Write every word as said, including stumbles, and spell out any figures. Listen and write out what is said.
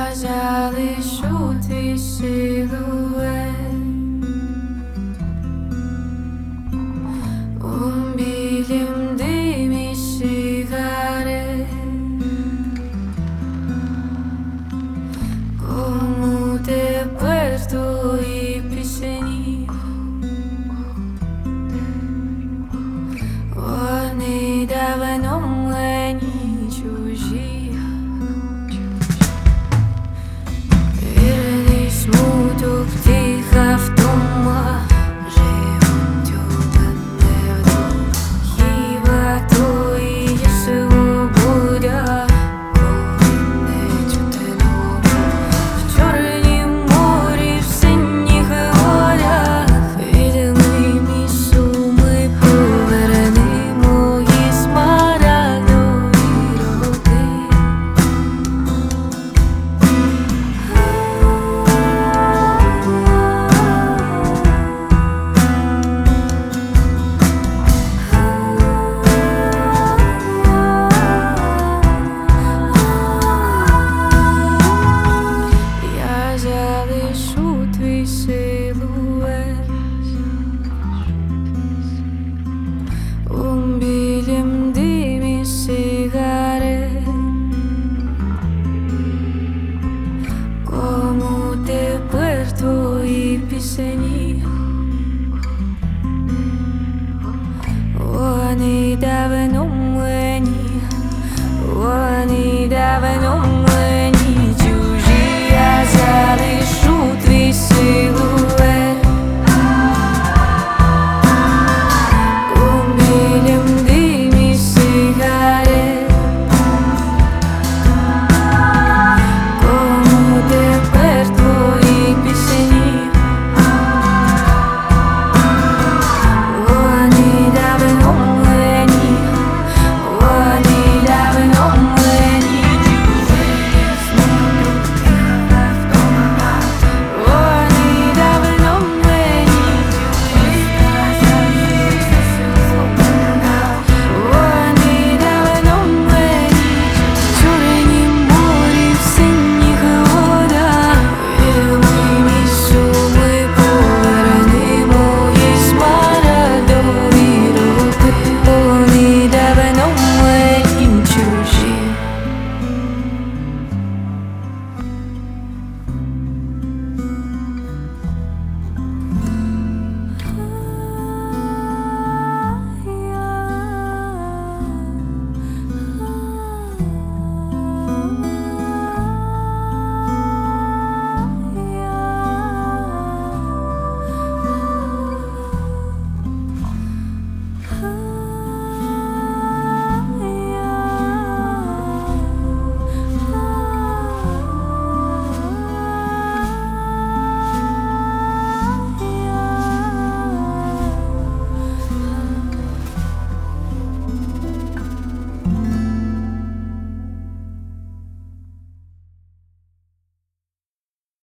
Я залишу твій силует у білім димі сигарет. Кому тепер твої пісні? Вони давно мені чужі. Вірний смуток, тиха втома живуть у мене вдома. Хіба то і є свобода, коли не чути ногу в чорнім морі, в синіх водах. Відьми мій суми, поверни мої смарагдові роки. Я залишу твій силует у білім димі сигарет. Кому тепер твої пісні?